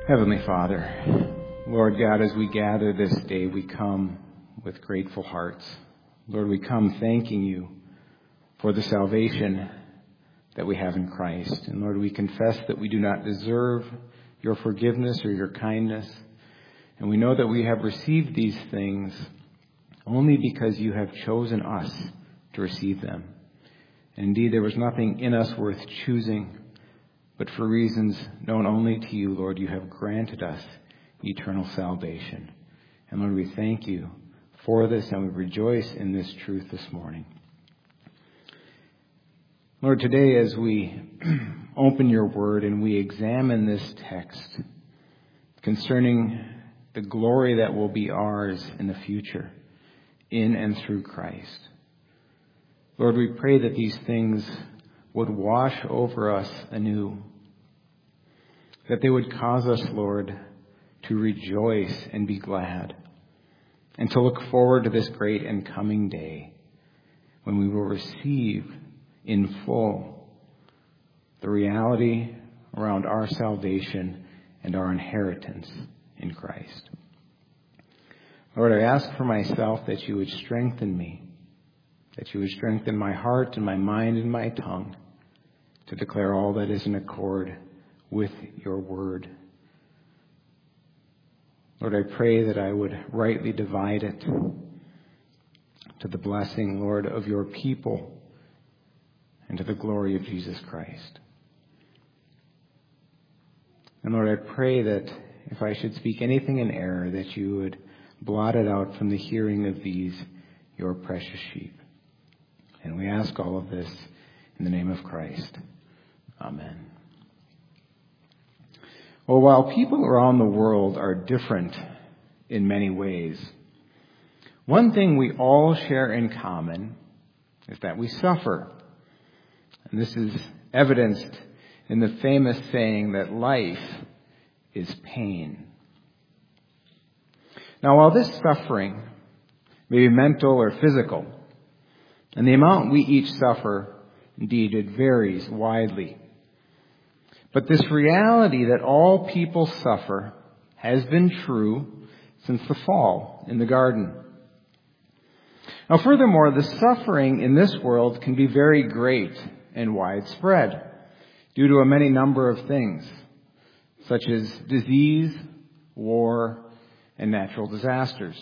Heavenly Father, Lord God, as we gather this day, we come with grateful hearts. Lord, we come thanking you for the salvation that we have in Christ. And Lord, we confess that we do not deserve your forgiveness or your kindness. And we know that we have received these things only because you have chosen us to receive them. And indeed, there was nothing in us worth choosing, but for reasons known only to you, Lord, you have granted us eternal salvation. And Lord, we thank you for this, and we rejoice in this truth this morning. Lord, today as we open your word and we examine this text concerning the glory that will be ours in the future, in and through Christ, Lord, we pray that these things would wash over us anew, that they would cause us, Lord, to rejoice and be glad, and to look forward to this great and coming day when we will receive in full the reality around our salvation and our inheritance in Christ. Lord, I ask for myself that you would strengthen me, that you would strengthen my heart and my mind and my tongue to declare all that is in accord with your word. Lord, I pray that I would rightly divide it to the blessing, Lord, of your people and to the glory of Jesus Christ. And Lord, I pray that if I should speak anything in error, that you would blot it out from the hearing of these, your precious sheep. And we ask all of this in the name of Christ. Amen. Well, while people around the world are different in many ways, one thing we all share in common is that we suffer. And this is evidenced in the famous saying that life is pain. Now, while this suffering may be mental or physical, and the amount we each suffer, indeed, it varies widely. But this reality that all people suffer has been true since the fall in the garden. Now, furthermore, the suffering in this world can be very great and widespread due to a many number of things, such as disease, war, and natural disasters.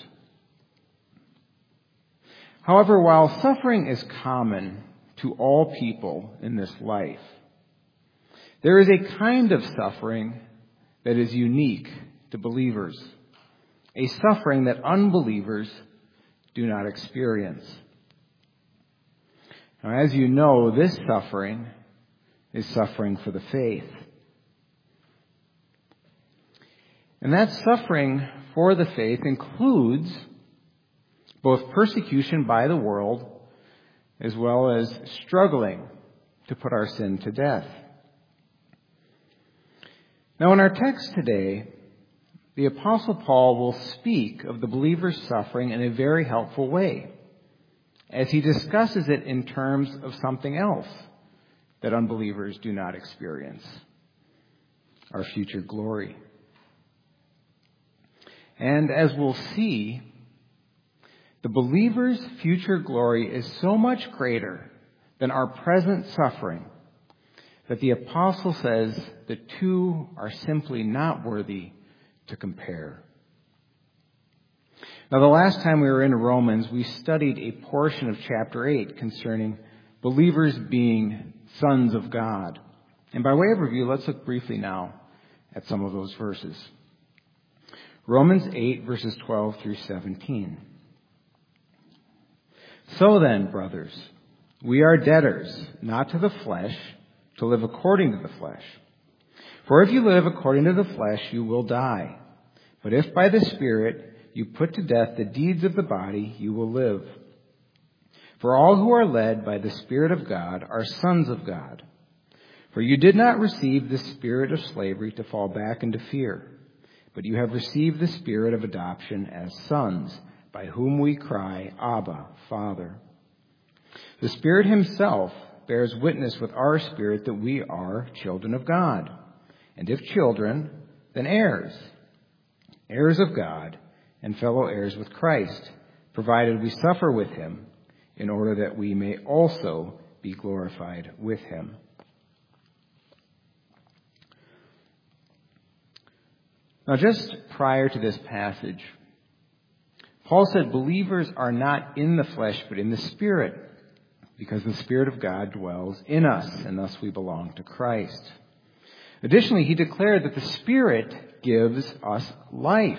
However, while suffering is common to all people in this life, there is a kind of suffering that is unique to believers, a suffering that unbelievers do not experience. Now, as you know, this suffering is suffering for the faith. And that suffering for the faith includes both persecution by the world as well as struggling to put our sin to death. Now, in our text today, the Apostle Paul will speak of the believer's suffering in a very helpful way, as he discusses it in terms of something else that unbelievers do not experience: our future glory. And as we'll see, the believer's future glory is so much greater than our present suffering that the apostle says the two are simply not worthy to compare. Now, the last time we were in Romans, we studied a portion of chapter 8 concerning believers being sons of God. And by way of review, let's look briefly now at some of those verses. Romans 8, verses 12 through 17. So then, brothers, we are debtors, not to the flesh, to live according to the flesh. For if you live according to the flesh, you will die. But if by the Spirit you put to death the deeds of the body, you will live. For all who are led by the Spirit of God are sons of God. For you did not receive the spirit of slavery to fall back into fear, but you have received the Spirit of adoption as sons, by whom we cry, Abba, Father. The Spirit himself bears witness with our spirit that we are children of God. And if children, then heirs, heirs of God and fellow heirs with Christ, provided we suffer with him, in order that we may also be glorified with him. Now, just prior to this passage, Paul said believers are not in the flesh but in the Spirit, because the Spirit of God dwells in us, and thus we belong to Christ. Additionally, he declared that the Spirit gives us life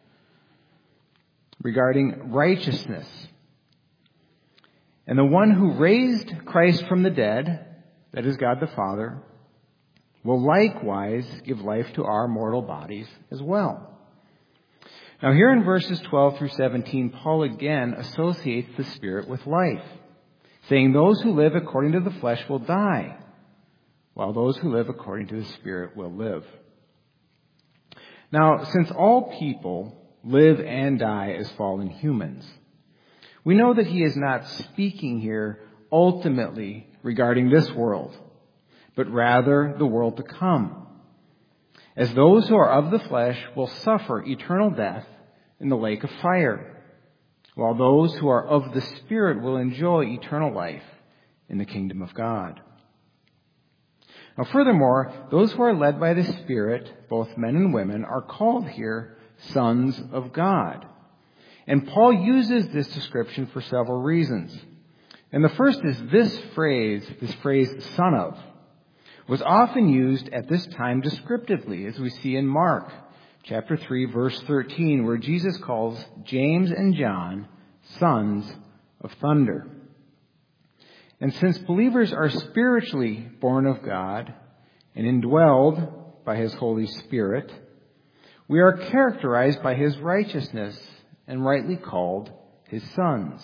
regarding righteousness. And the one who raised Christ from the dead, that is God the Father, will likewise give life to our mortal bodies as well. Now here in verses 12 through 17, Paul again associates the Spirit with life, saying those who live according to the flesh will die, while those who live according to the Spirit will live. Now, since all people live and die as fallen humans, we know that he is not speaking here ultimately regarding this world, but rather the world to come, as those who are of the flesh will suffer eternal death in the lake of fire, while those who are of the Spirit will enjoy eternal life in the kingdom of God. Now, furthermore, those who are led by the Spirit, both men and women, are called here sons of God. And Paul uses this description for several reasons. And the first is this phrase, son of, was often used at this time descriptively, as we see in Mark chapter 3, verse 13, where Jesus calls James and John sons of thunder. And since believers are spiritually born of God and indwelled by his Holy Spirit, we are characterized by his righteousness and rightly called his sons.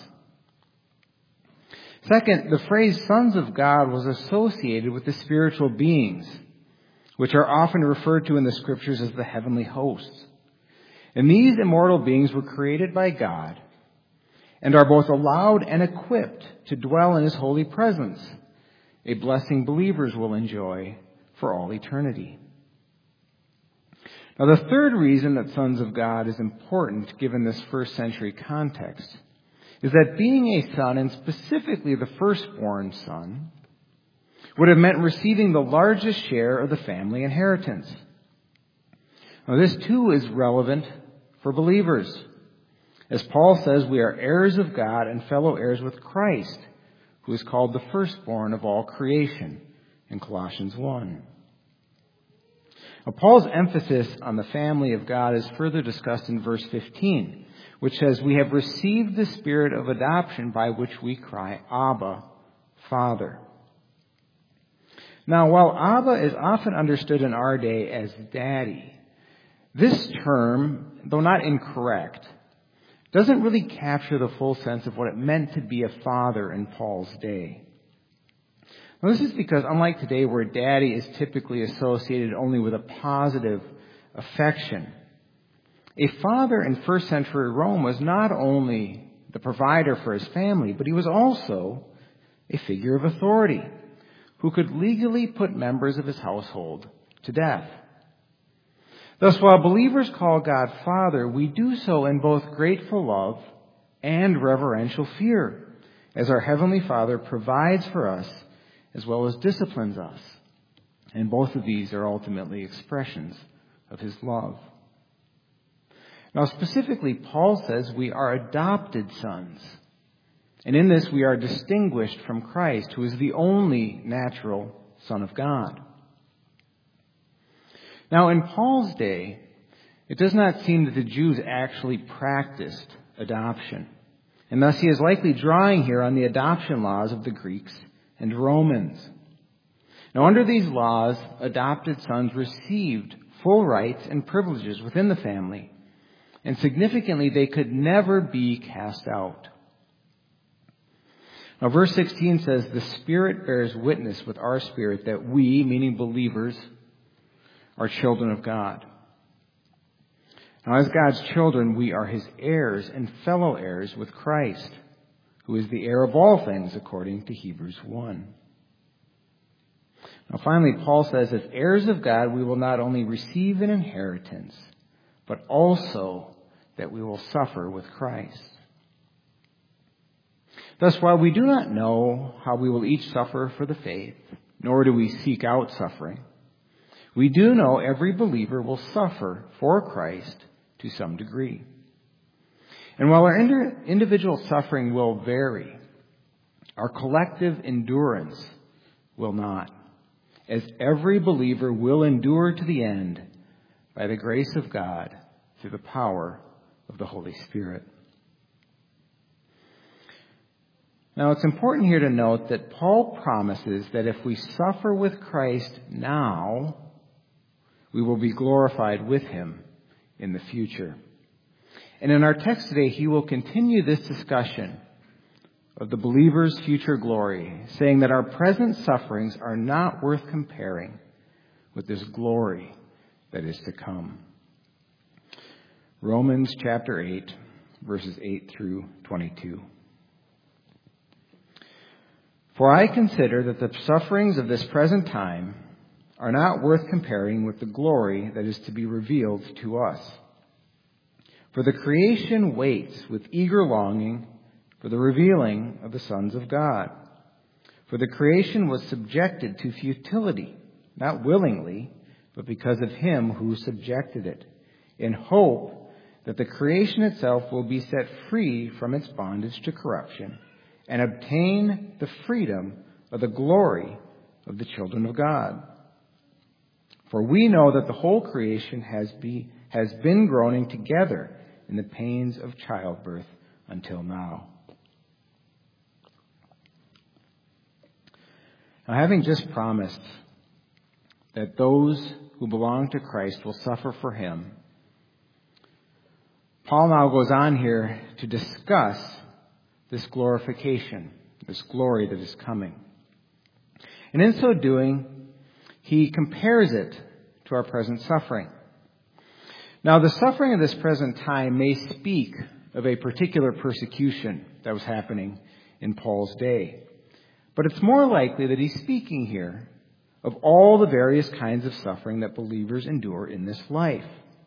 Second, the phrase sons of God was associated with the spiritual beings, which are often referred to in the scriptures as the heavenly hosts. And these immortal beings were created by God and are both allowed and equipped to dwell in his holy presence, a blessing believers will enjoy for all eternity. Now, the third reason that sons of God is important, given this first century context, is that being a son, and specifically the firstborn son, would have meant receiving the largest share of the family inheritance. Now, this too is relevant for believers. As Paul says, we are heirs of God and fellow heirs with Christ, who is called the firstborn of all creation in Colossians 1. Now, Paul's emphasis on the family of God is further discussed in verse 15, which says, we have received the Spirit of adoption by which we cry, Abba, Father. Now, while Abba is often understood in our day as daddy, this term, though not incorrect, doesn't really capture the full sense of what it meant to be a father in Paul's day. Now, this is because, unlike today, where daddy is typically associated only with a positive affection, a father in first century Rome was not only the provider for his family, but he was also a figure of authority who could legally put members of his household to death. Thus, while believers call God Father, we do so in both grateful love and reverential fear, as our Heavenly Father provides for us as well as disciplines us. And both of these are ultimately expressions of his love. Now, specifically, Paul says we are adopted sons. And in this, we are distinguished from Christ, who is the only natural Son of God. Now, in Paul's day, it does not seem that the Jews actually practiced adoption. And thus he is likely drawing here on the adoption laws of the Greeks and Romans. Now, under these laws, adopted sons received full rights and privileges within the family. And significantly, they could never be cast out. Now, verse 16 says, the Spirit bears witness with our spirit that we, meaning believers, are children of God. Now, as God's children, we are his heirs and fellow heirs with Christ, who is the heir of all things, according to Hebrews 1. Now finally, Paul says, as heirs of God, we will not only receive an inheritance, but also that we will suffer with Christ. Thus, while we do not know how we will each suffer for the faith, nor do we seek out suffering, we do know every believer will suffer for Christ to some degree. And while our individual suffering will vary, our collective endurance will not, as every believer will endure to the end by the grace of God through the power of the Holy Spirit. Now, it's important here to note that Paul promises that if we suffer with Christ now, we will be glorified with him in the future. And in our text today, he will continue this discussion of the believer's future glory, saying that our present sufferings are not worth comparing with this glory that is to come. Romans chapter 8, verses 8 through 22. For I consider that the sufferings of this present time are not worth comparing with the glory that is to be revealed to us. For the creation waits with eager longing for the revealing of the sons of God. For the creation was subjected to futility, not willingly, but because of him who subjected it, in hope that the creation itself will be set free from its bondage to corruption and obtain the freedom of the glory of the children of God. For we know that the whole creation has been groaning together in the pains of childbirth until now. Now, having just promised that those who belong to Christ will suffer for him, Paul now goes on here to discuss this glorification, this glory that is coming. And in so doing, he compares it to our present suffering. Now, the suffering of this present time may speak of a particular persecution that was happening in Paul's day. But it's more likely that he's speaking here of all the various kinds of suffering that believers endure in this life.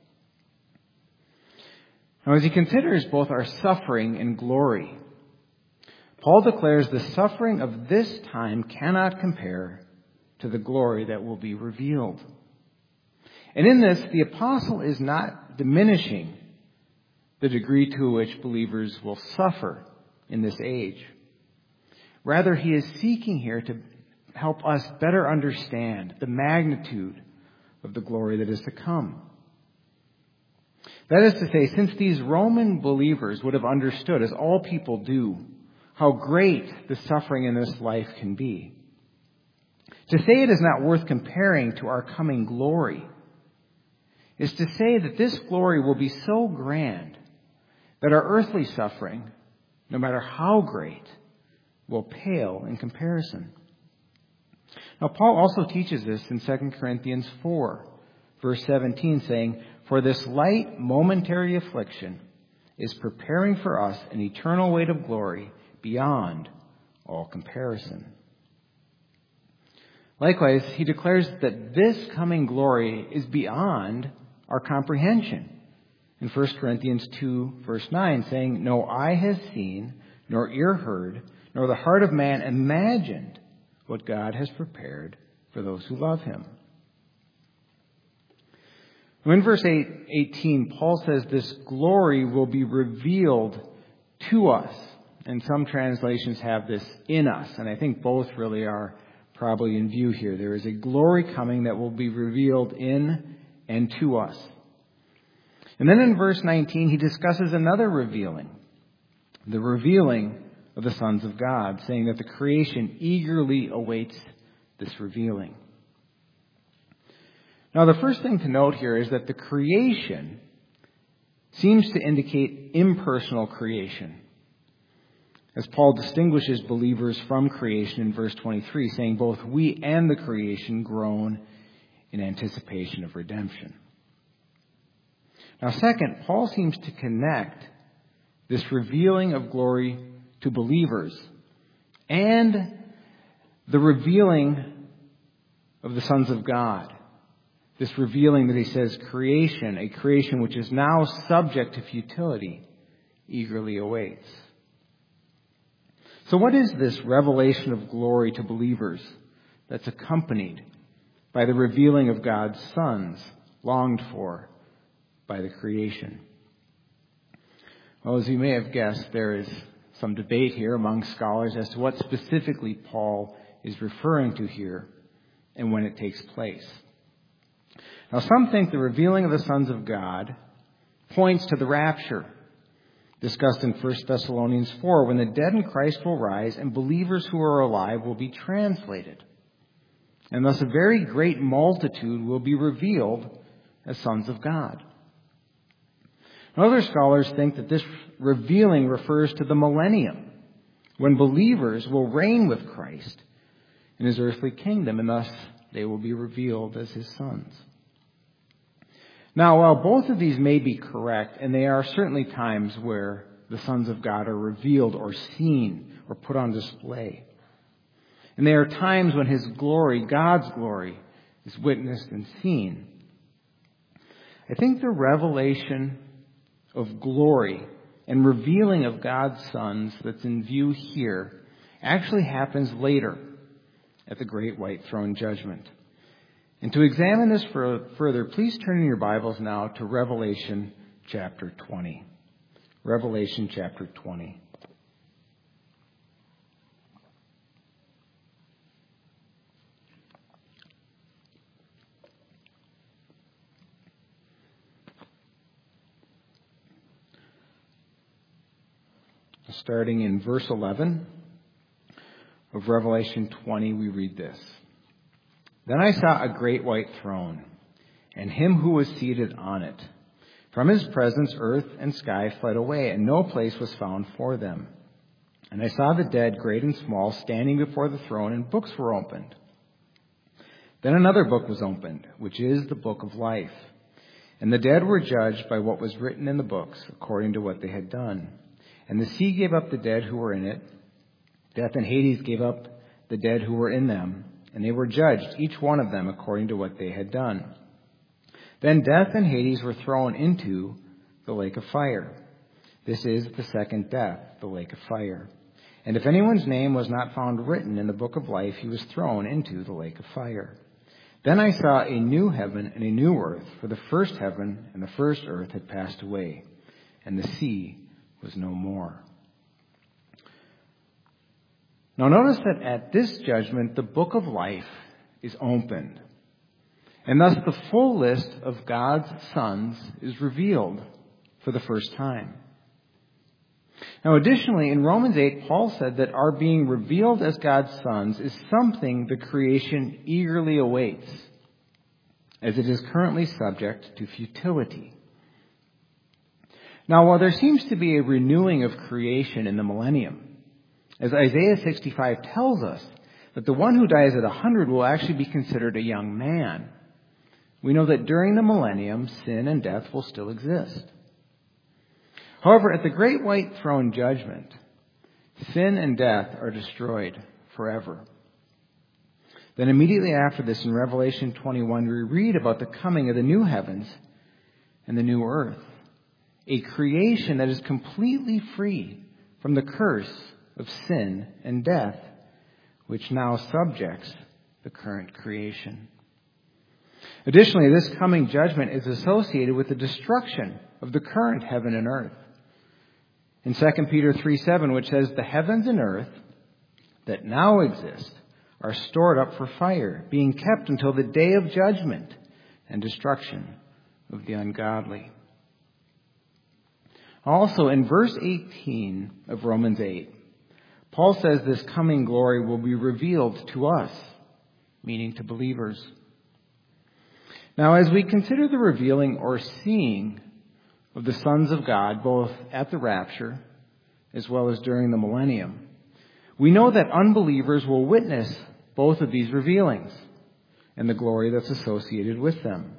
Now, as he considers both our suffering and glory, Paul declares the suffering of this time cannot compare to the glory that will be revealed. And in this, the apostle is not diminishing the degree to which believers will suffer in this age. Rather, he is seeking here to help us better understand the magnitude of the glory that is to come. That is to say, since these Roman believers would have understood, as all people do, how great the suffering in this life can be, to say it is not worth comparing to our coming glory is to say that this glory will be so grand that our earthly suffering, no matter how great, will pale in comparison. Now, Paul also teaches this in 2 Corinthians 4, verse 17, saying, "For this light momentary affliction is preparing for us an eternal weight of glory beyond all comparison." Likewise, he declares that this coming glory is beyond our comprehension. In 1 Corinthians 2, verse 9, saying, "No eye has seen, nor ear heard, nor the heart of man imagined what God has prepared for those who love him." In verse 18, Paul says this glory will be revealed to us. And some translations have this in us. And I think both really are probably in view here. There is a glory coming that will be revealed in and to us. And then in verse 19, he discusses another revealing, the revealing of the sons of God, saying that the creation eagerly awaits this revealing. Now, the first thing to note here is that the creation seems to indicate impersonal creation, as Paul distinguishes believers from creation in verse 23, saying both we and the creation groan in anticipation of redemption. Now, second, Paul seems to connect this revealing of glory to believers and the revealing of the sons of God. This revealing that he says creation, a creation which is now subject to futility, eagerly awaits. So what is this revelation of glory to believers that's accompanied by the revealing of God's sons, longed for by the creation? Well, as you may have guessed, there is some debate here among scholars as to what specifically Paul is referring to here and when it takes place. Now, some think the revealing of the sons of God points to the rapture, discussed in 1 Thessalonians 4, when the dead in Christ will rise and believers who are alive will be translated. And thus a very great multitude will be revealed as sons of God. Other scholars think that this revealing refers to the millennium, when believers will reign with Christ in his earthly kingdom, and thus they will be revealed as his sons. Now, while both of these may be correct, and they are certainly times where the sons of God are revealed or seen or put on display, and there are times when his glory, God's glory, is witnessed and seen, I think the revelation of glory and revealing of God's sons that's in view here actually happens later at the great white throne judgment. And to examine this further, please turn in your Bibles now to Revelation chapter 20. Revelation chapter 20. Starting in verse 11 of Revelation 20, we read this. Then I saw a great white throne, and him who was seated on it. From his presence earth and sky fled away, and no place was found for them. And I saw the dead, great and small, standing before the throne, and books were opened. Then another book was opened, which is the book of life. And the dead were judged by what was written in the books, according to what they had done. And the sea gave up the dead who were in it. Death and Hades gave up the dead who were in them. And they were judged, each one of them, according to what they had done. Then death and Hades were thrown into the lake of fire. This is the second death, the lake of fire. And if anyone's name was not found written in the book of life, he was thrown into the lake of fire. Then I saw a new heaven and a new earth, for the first heaven and the first earth had passed away, and the sea was no more. Now notice that at this judgment, the book of life is opened. And thus the full list of God's sons is revealed for the first time. Now additionally, in Romans 8, Paul said that our being revealed as God's sons is something the creation eagerly awaits, as it is currently subject to futility. Now, while there seems to be a renewing of creation in the millennium, as Isaiah 65 tells us that the one who dies at 100 will actually be considered a young man, we know that during the millennium, sin and death will still exist. However, at the great white throne judgment, sin and death are destroyed forever. Then immediately after this, in Revelation 21, we read about the coming of the new heavens and the new earth, a creation that is completely free from the curse of sin and death, which now subjects the current creation. Additionally, this coming judgment is associated with the destruction of the current heaven and earth. In 2 Peter 3:7, which says, the heavens and earth that now exist are stored up for fire, being kept until the day of judgment and destruction of the ungodly. Also, in verse 18 of Romans 8, Paul says this coming glory will be revealed to us, meaning to believers. Now, as we consider the revealing or seeing of the sons of God, both at the rapture as well as during the millennium, we know that unbelievers will witness both of these revealings and the glory that's associated with them.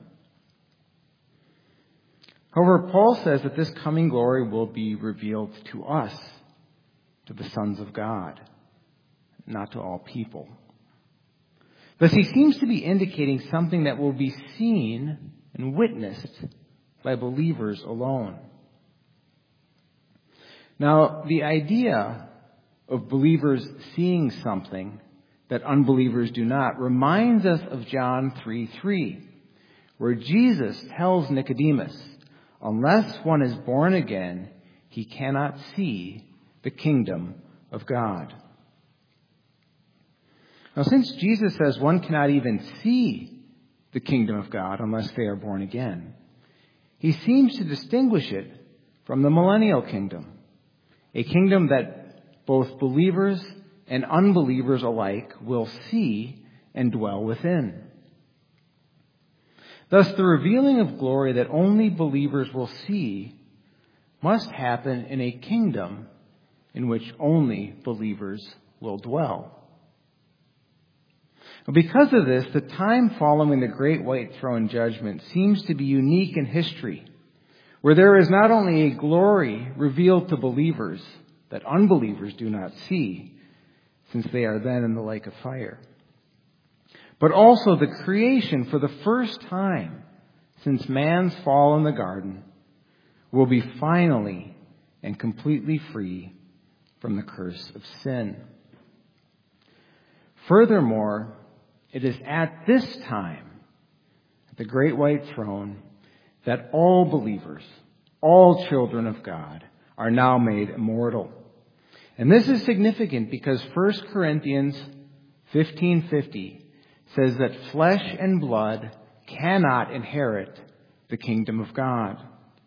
However, Paul says that this coming glory will be revealed to us, to the sons of God, not to all people. Thus, he seems to be indicating something that will be seen and witnessed by believers alone. Now, the idea of believers seeing something that unbelievers do not reminds us of John 3:3, where Jesus tells Nicodemus, unless one is born again, he cannot see the kingdom of God. Now, since Jesus says one cannot even see the kingdom of God unless they are born again, he seems to distinguish it from the millennial kingdom, a kingdom that both believers and unbelievers alike will see and dwell within. Thus, the revealing of glory that only believers will see must happen in a kingdom in which only believers will dwell. Because of this, the time following the great white throne judgment seems to be unique in history, where there is not only a glory revealed to believers that unbelievers do not see, since they are then in the lake of fire, but also the creation for the first time since man's fall in the garden will be finally and completely free from the curse of sin. Furthermore, it is at this time, at the great white throne, that all believers, all children of God, are now made immortal. And this is significant because 1 Corinthians 15:50 says that flesh and blood cannot inherit the kingdom of God.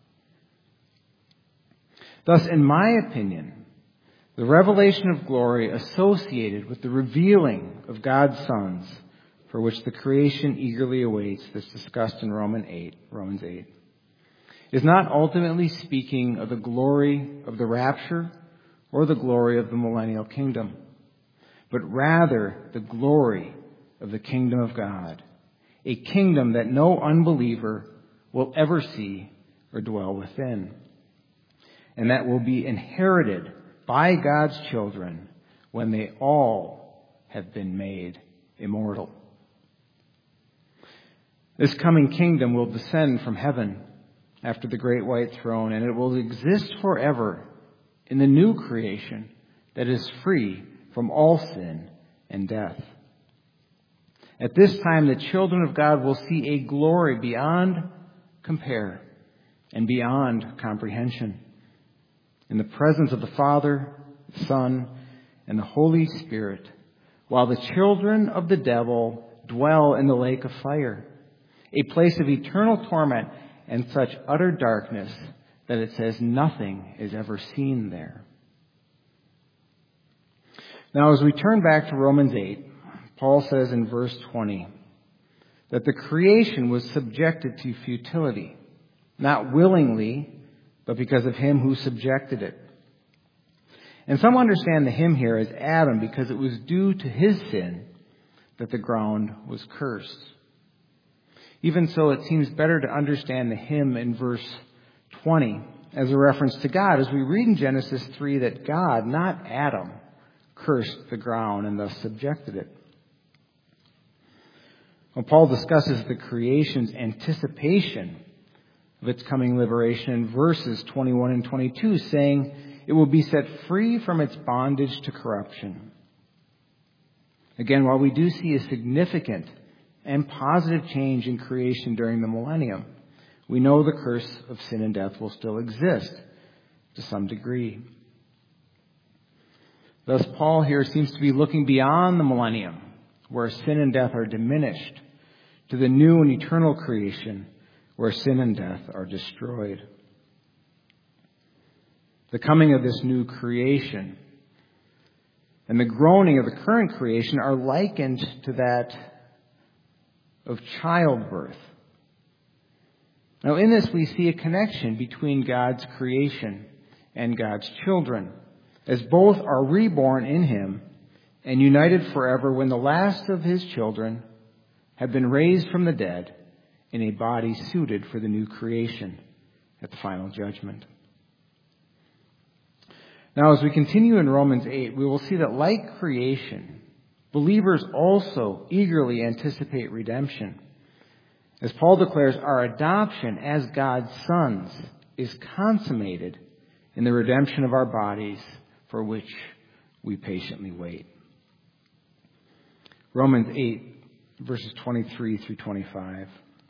Thus, in my opinion, the revelation of glory associated with the revealing of God's sons, for which the creation eagerly awaits, that's discussed in Romans 8, is not ultimately speaking of the glory of the rapture or the glory of the millennial kingdom, but rather the glory of the kingdom of God, a kingdom that no unbeliever will ever see or dwell within, and that will be inherited by God's children when they all have been made immortal. This coming kingdom will descend from heaven after the great white throne, and it will exist forever in the new creation that is free from all sin and death. At this time, the children of God will see a glory beyond compare and beyond comprehension, in the presence of the Father, the Son, and the Holy Spirit, while the children of the devil dwell in the lake of fire, a place of eternal torment and such utter darkness that it says nothing is ever seen there. Now, as we turn back to Romans 8, Paul says in verse 20 that the creation was subjected to futility, not willingly, but because of him who subjected it. And some understand the him here as Adam because it was due to his sin that the ground was cursed. Even so, it seems better to understand the him in verse 20 as a reference to God, as we read in Genesis 3 that God, not Adam, cursed the ground and thus subjected it. Well, Paul discusses the creation's anticipation of its coming liberation in verses 21 and 22, saying it will be set free from its bondage to corruption. Again, while we do see a significant and positive change in creation during the millennium, we know the curse of sin and death will still exist to some degree. Thus, Paul here seems to be looking beyond the millennium, where sin and death are diminished, to the new and eternal creation, where sin and death are destroyed. The coming of this new creation and the groaning of the current creation are likened to that of childbirth. Now, in this, we see a connection between God's creation and God's children, as both are reborn in him and united forever when the last of his children have been raised from the dead in a body suited for the new creation at the final judgment. Now, as we continue in Romans 8, we will see that like creation, believers also eagerly anticipate redemption. As Paul declares, our adoption as God's sons is consummated in the redemption of our bodies, for which we patiently wait. Romans 8, verses 23 through 25.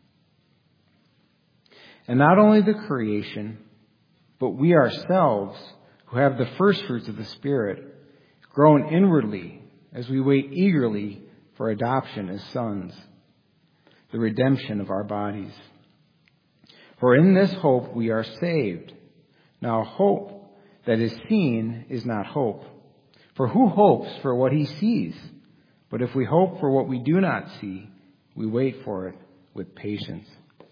And not only the creation, but we ourselves, who have the first fruits of the Spirit, groan inwardly as we wait eagerly for adoption as sons, the redemption of our bodies. For in this hope we are saved. Now hope that is seen is not hope. For who hopes for what he sees? But if we hope for what we do not see, we wait for it with patience.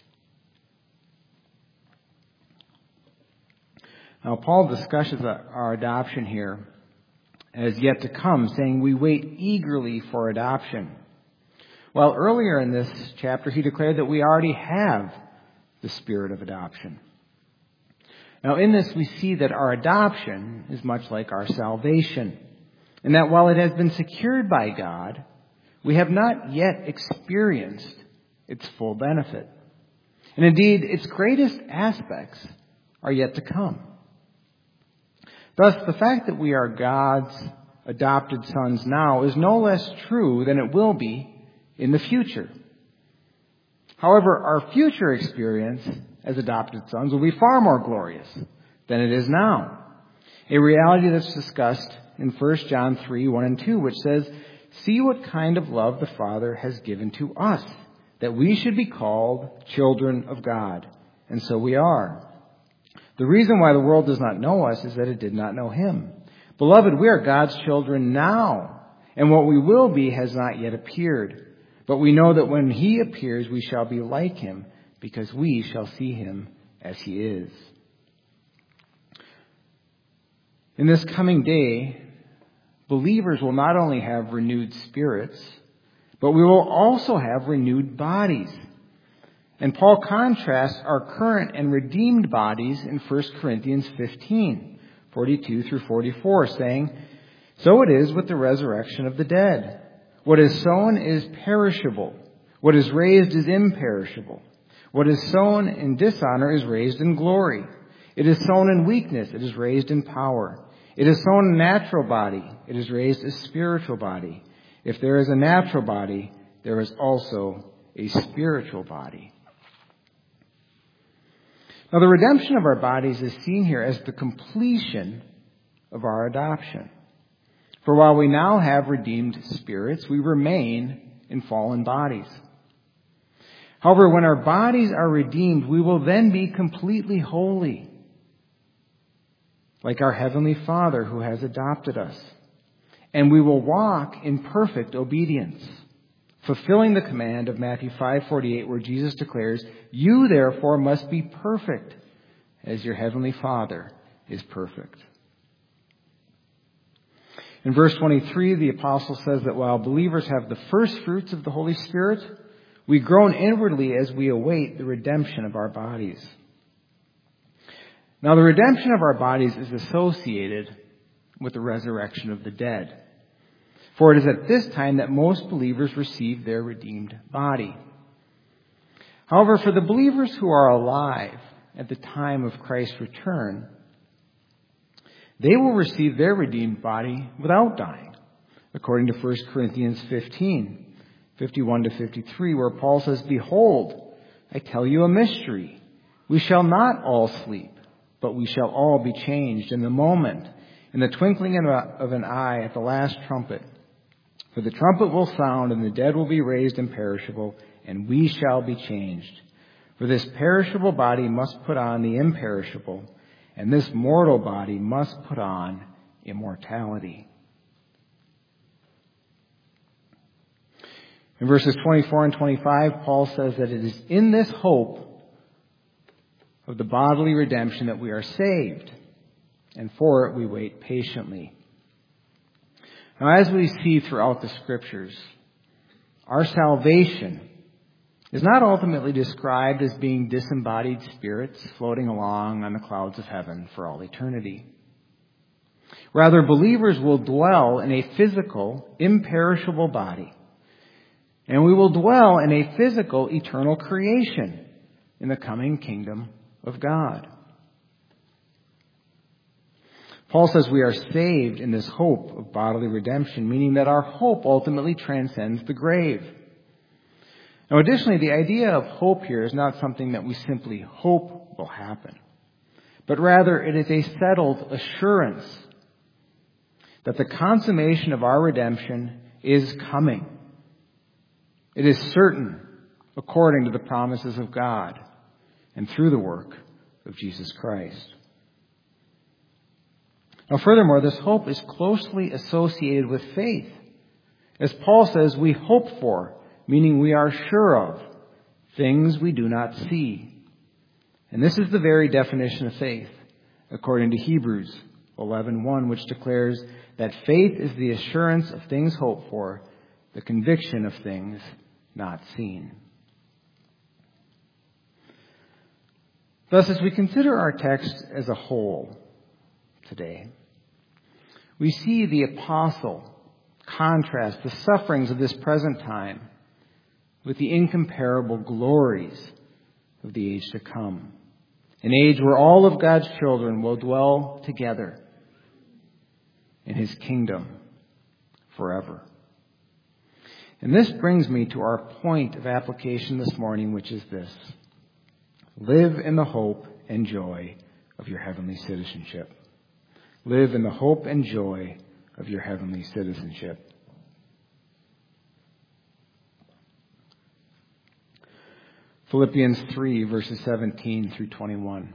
Now Paul discusses our adoption here as yet to come, saying we wait eagerly for adoption. While earlier in this chapter he declared that we already have the spirit of adoption. Now in this we see that our adoption is much like our salvation, and that while it has been secured by God, we have not yet experienced its full benefit. And indeed, its greatest aspects are yet to come. Thus, the fact that we are God's adopted sons now is no less true than it will be in the future. However, our future experience as adopted sons will be far more glorious than it is now. A reality that's discussed in 1 John 3, 1 and 2, which says, "See what kind of love the Father has given to us, that we should be called children of God. And so we are. The reason why the world does not know us is that it did not know Him. Beloved, we are God's children now, and what we will be has not yet appeared. But we know that when He appears, we shall be like Him, because we shall see Him as He is." In this coming day, believers will not only have renewed spirits, but we will also have renewed bodies. And Paul contrasts our current and redeemed bodies in 1 Corinthians 15, 42 through 44, saying, "So it is with the resurrection of the dead. What is sown is perishable. What is raised is imperishable. What is sown in dishonor is raised in glory. It is sown in weakness. It is raised in power. It is sown a natural body. It is raised a spiritual body. If there is a natural body, there is also a spiritual body." Now, the redemption of our bodies is seen here as the completion of our adoption. For while we now have redeemed spirits, we remain in fallen bodies. However, when our bodies are redeemed, we will then be completely holy, like our Heavenly Father who has adopted us. And we will walk in perfect obedience, fulfilling the command of Matthew 5:48, where Jesus declares, "You therefore must be perfect, as your Heavenly Father is perfect." In verse 23, the apostle says that while believers have the first fruits of the Holy Spirit, we groan inwardly as we await the redemption of our bodies. Now, the redemption of our bodies is associated with the resurrection of the dead. For it is at this time that most believers receive their redeemed body. However, for the believers who are alive at the time of Christ's return, they will receive their redeemed body without dying, according to 1 Corinthians 15, 51 to 53, where Paul says, "Behold, I tell you a mystery. We shall not all sleep, but we shall all be changed in the moment, in the twinkling of an eye at the last trumpet. For the trumpet will sound, and the dead will be raised imperishable, and we shall be changed. For this perishable body must put on the imperishable, and this mortal body must put on immortality." In verses 24 and 25, Paul says that it is in this hope of the bodily redemption that we are saved, and for it we wait patiently. Now, as we see throughout the Scriptures, our salvation is not ultimately described as being disembodied spirits floating along on the clouds of heaven for all eternity. Rather, believers will dwell in a physical, imperishable body. And we will dwell in a physical, eternal creation in the coming kingdom of God. Paul says we are saved in this hope of bodily redemption, meaning that our hope ultimately transcends the grave. Now, additionally, the idea of hope here is not something that we simply hope will happen, but rather it is a settled assurance that the consummation of our redemption is coming. It is certain according to the promises of God and through the work of Jesus Christ. Now, furthermore, this hope is closely associated with faith. As Paul says, we hope for, meaning we are sure of, things we do not see. And this is the very definition of faith, according to Hebrews 11:1, which declares that faith is the assurance of things hoped for, the conviction of things not seen. Thus, as we consider our text as a whole today, we see the apostle contrast the sufferings of this present time with the incomparable glories of the age to come. An age where all of God's children will dwell together in His kingdom forever. And this brings me to our point of application this morning, which is this: live in the hope and joy of your heavenly citizenship. Live in the hope and joy of your heavenly citizenship. Philippians 3, verses 17 through 21.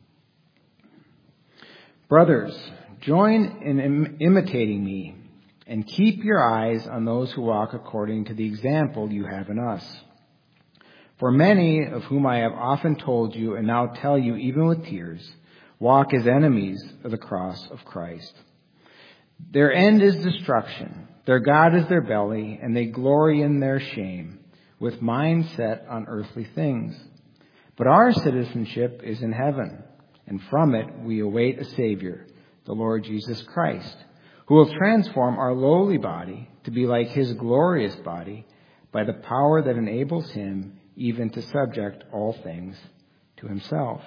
Brothers, join in imitating me, and keep your eyes on those who walk according to the example you have in us. For many, of whom I have often told you, and now tell you even with tears, walk as enemies of the cross of Christ. Their end is destruction. Their God is their belly, and they glory in their shame, with minds set on earthly things. But our citizenship is in heaven, and from it we await a Savior, the Lord Jesus Christ, who will transform our lowly body to be like His glorious body by the power that enables Him even to subject all things to Himself.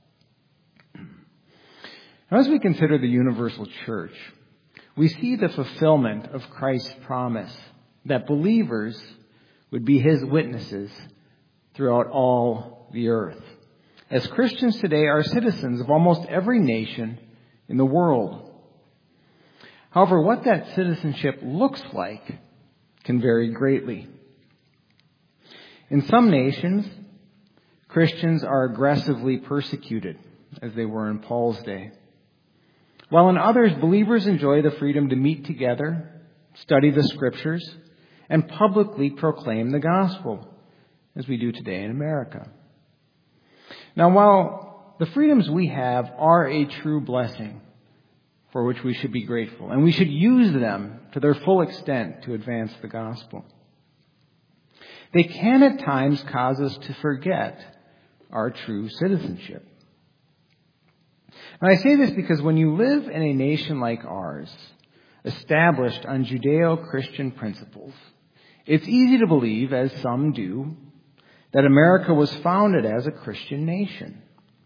Now, as we consider the universal church, we see the fulfillment of Christ's promise that believers would be His witnesses throughout all the earth. As Christians today are citizens of almost every nation in the world. However, what that citizenship looks like can vary greatly. In some nations, Christians are aggressively persecuted, as they were in Paul's day. While in others, believers enjoy the freedom to meet together, study the Scriptures, and publicly proclaim the gospel, as we do today in America. Now, while the freedoms we have are a true blessing for which we should be grateful, and we should use them to their full extent to advance the gospel, they can at times cause us to forget our true citizenship. And I say this because when you live in a nation like ours, established on Judeo-Christian principles, it's easy to believe, as some do, that America was founded as a Christian nation.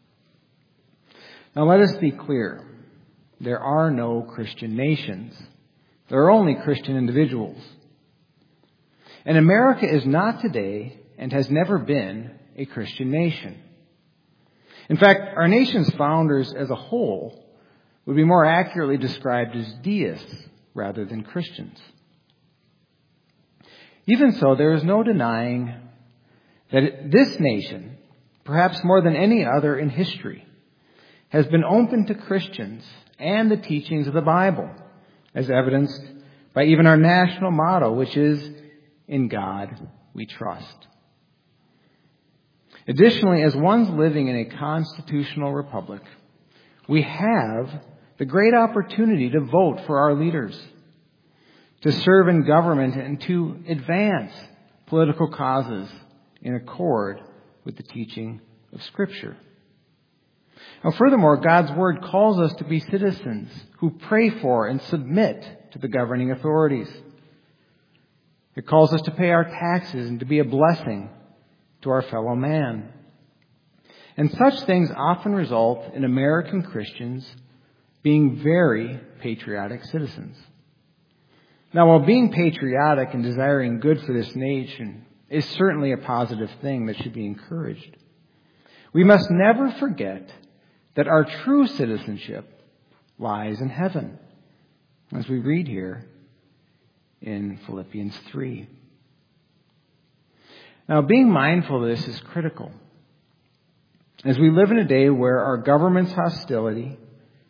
Now let us be clear. There are no Christian nations. There are only Christian individuals. And America is not today and has never been a Christian nation. In fact, our nation's founders as a whole would be more accurately described as deists rather than Christians. Even so, there is no denying that this nation, perhaps more than any other in history, has been open to Christians and the teachings of the Bible, as evidenced by even our national motto, which is, "In God we trust." Additionally, as ones living in a constitutional republic, we have the great opportunity to vote for our leaders, to serve in government, and to advance political causes in accord with the teaching of Scripture. Now, furthermore, God's Word calls us to be citizens who pray for and submit to the governing authorities. It calls us to pay our taxes and to be a blessing to our fellow man. And such things often result in American Christians being very patriotic citizens. Now, while being patriotic and desiring good for this nation is certainly a positive thing that should be encouraged, we must never forget that our true citizenship lies in heaven, as we read here in Philippians 3. Now, being mindful of this is critical, as we live in a day where our government's hostility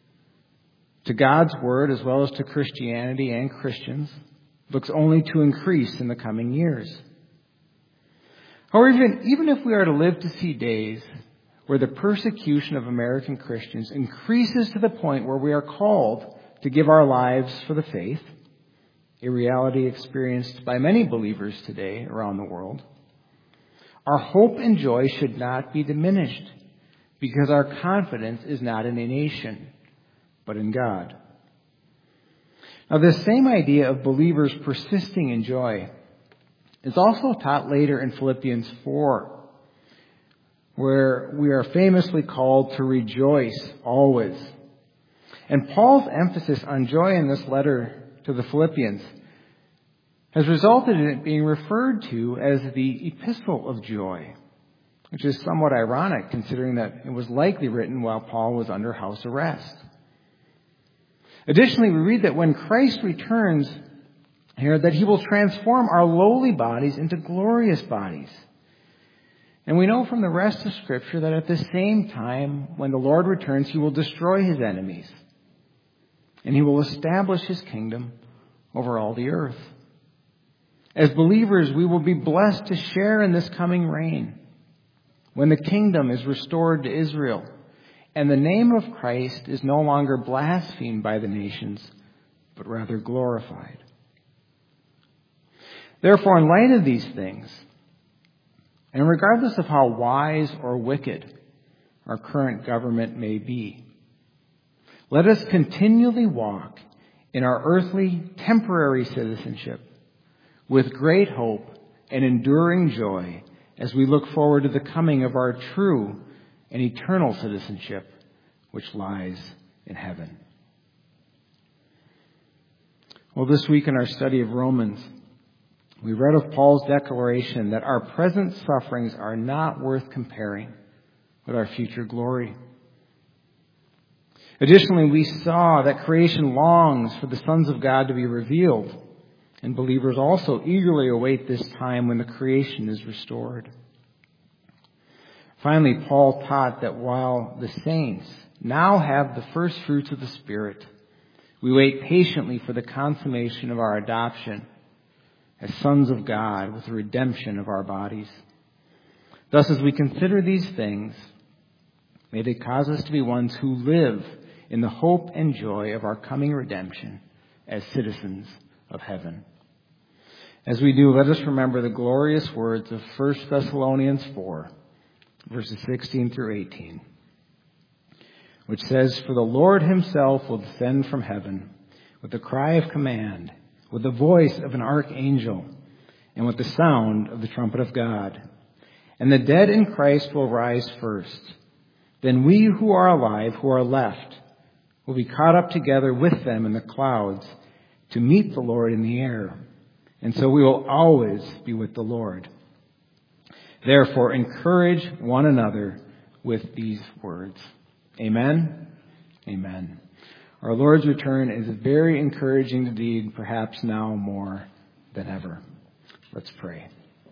to God's Word as well as to Christianity and Christians looks only to increase in the coming years. However, even if we are to live to see days where the persecution of American Christians increases to the point where we are called to give our lives for the faith, a reality experienced by many believers today around the world, our hope and joy should not be diminished because our confidence is not in a nation, but in God. Now, this same idea of believers persisting in joy is also taught later in Philippians 4, where we are famously called to rejoice always. And Paul's emphasis on joy in this letter to the Philippians has resulted in it being referred to as the Epistle of Joy, which is somewhat ironic considering that it was likely written while Paul was under house arrest. Additionally, we read that when Christ returns here, that he will transform our lowly bodies into glorious bodies. And we know from the rest of Scripture that at the same time, when the Lord returns, he will destroy his enemies. And he will establish his kingdom over all the earth. As believers, we will be blessed to share in this coming reign, when the kingdom is restored to Israel, and the name of Christ is no longer blasphemed by the nations, but rather glorified. Therefore, in light of these things, and regardless of how wise or wicked our current government may be, let us continually walk in our earthly, temporary citizenship with great hope and enduring joy as we look forward to the coming of our true and eternal citizenship, which lies in heaven. Well, this week in our study of Romans, we read of Paul's declaration that our present sufferings are not worth comparing with our future glory. Additionally, we saw that creation longs for the sons of God to be revealed, and believers also eagerly await this time when the creation is restored. Finally, Paul taught that while the saints now have the first fruits of the Spirit, we wait patiently for the consummation of our adoption as sons of God with the redemption of our bodies. Thus, as we consider these things, may they cause us to be ones who live in the hope and joy of our coming redemption as citizens of heaven. As we do, let us remember the glorious words of 1 Thessalonians 4, verses 16 through 18, which says, "For the Lord himself will descend from heaven with the cry of command, with the voice of an archangel, and with the sound of the trumpet of God. And the dead in Christ will rise first. Then we who are alive, who are left, will be caught up together with them in the clouds to meet the Lord in the air. And so we will always be with the Lord. Therefore, encourage one another with these words." Amen. Amen. Our Lord's return is very encouraging indeed, perhaps now more than ever. Let's pray.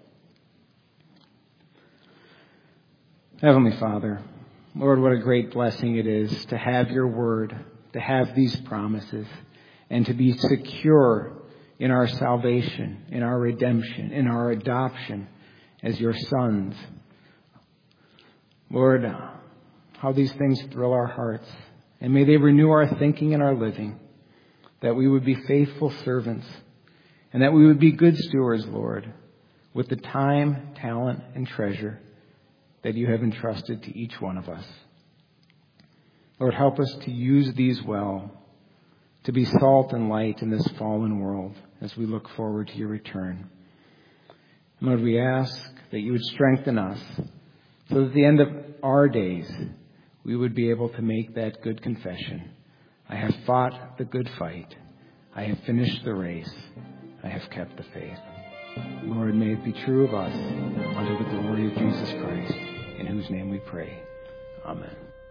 Heavenly Father, Lord, what a great blessing it is to have your word, to have these promises, and to be secure in our salvation, in our redemption, in our adoption as your sons. Lord, how these things thrill our hearts. And may they renew our thinking and our living, that we would be faithful servants, and that we would be good stewards, Lord, with the time, talent, and treasure that you have entrusted to each one of us. Lord, help us to use these well, to be salt and light in this fallen world as we look forward to your return. Lord, we ask that you would strengthen us so that at the end of our days, we would be able to make that good confession. I have fought the good fight. I have finished the race. I have kept the faith. Lord, may it be true of us unto the glory of Jesus Christ, in whose name we pray. Amen.